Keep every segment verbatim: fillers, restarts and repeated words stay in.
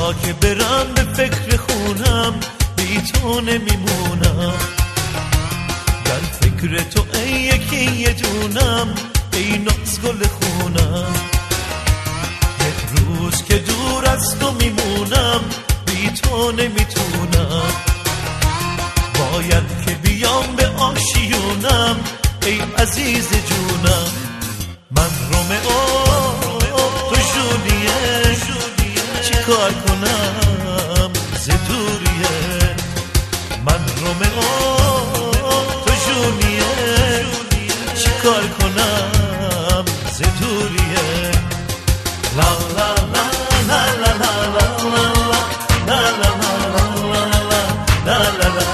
جا که برم به فکر خونم بی تو نمیمونم، در فکر تو ای یکی یه دونم ای ناز گل خونم. یک روز که دور از تو میمونم بی تو نمیتونم، باید که بیام به آشیونم ای عزیز جونم. من رومئو تو جولیه، چی کار کنم ز دوریه. من رومئو تو جولیه، چی کار کنم ز دوریه. لا لا لا لا لا لا لا لا لا لا لا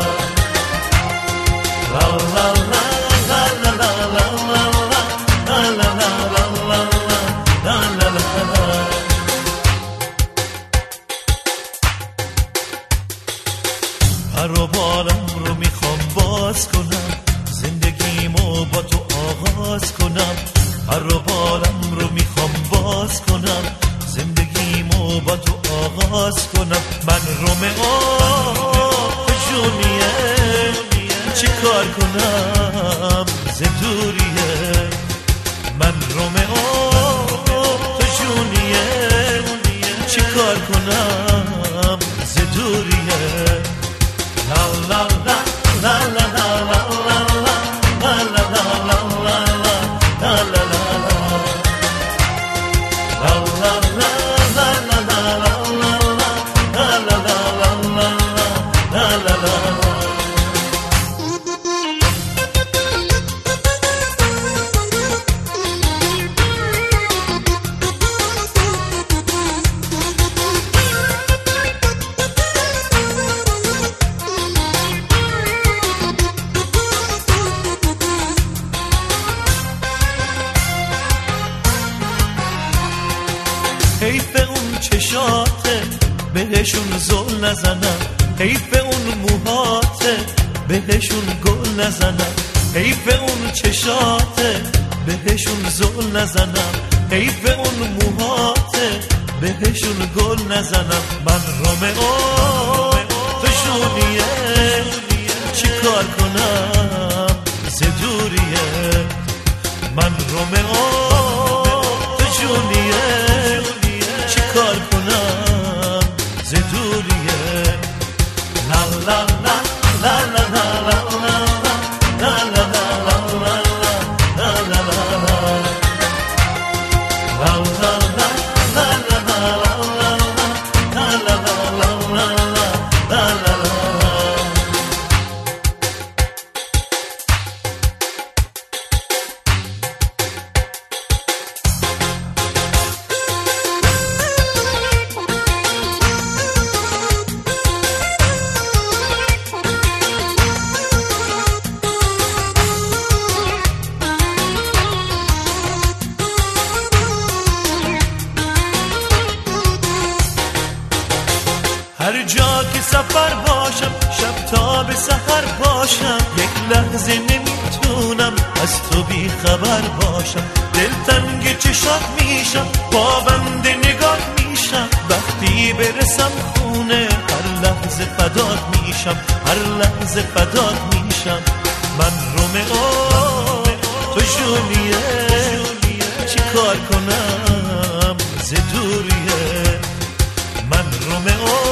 پر و بالم رو میخوام باز کنم، زندگیمو با تو آغاز کنم. پر و بالم رو میخوام باز کنم، زندگیمو با تو آغاز کنم. من رومئو تو جولیه، چی کار کنم ز دوریه. من رومئو تو جولیه، چی کار کنم ز دوریه. لا لا لا لا لا لا لا لا لا لا حیف اون چشاته بهشون زل نزنم، حیف اون موهاته بهشون گل نزنم. حیف اون چشاته بهشون زل نزنم، حیف اون موهاته بهشون گل نزنم. من رومئو تو جولیه، چی کار کنم ز دوریه. من رومئو تو جولیه، چی کار کنم ز دوریه. لا لا لا لا لا لا لا لا هر جا که سفر باشم، شب تا به سحر باشم، یک لحظه نمیتونم از تو بی خبر باشم. دلتنگ چشات میشم، پابند نگاه میشم، وقتی برسم خونه هر لحظه فدات میشم، هر لحظه فدات میشم. من رومئو تو جولیه، چی کار کنم ز دوریه. من رومئو